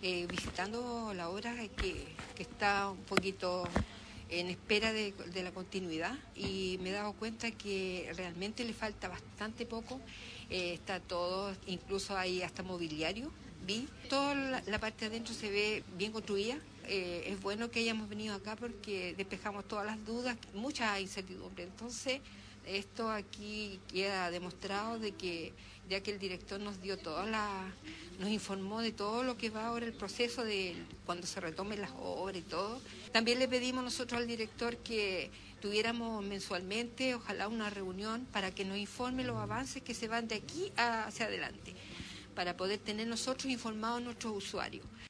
visitando la obra que está un poquito en espera de la continuidad, y me he dado cuenta que realmente le falta bastante poco. Está todo, incluso hay hasta mobiliario. Vi toda la parte de adentro se ve bien construida. Es bueno que hayamos venido acá porque despejamos todas las dudas, mucha incertidumbre. Entonces esto aquí queda demostrado de que, ya que el director nos dio nos informó de todo lo que va ahora el proceso de cuando se retomen las obras y todo. También le pedimos nosotros al director que tuviéramos mensualmente, ojalá una reunión para que nos informe los avances que se van de aquí hacia adelante, para poder tener nosotros informados a nuestros usuarios.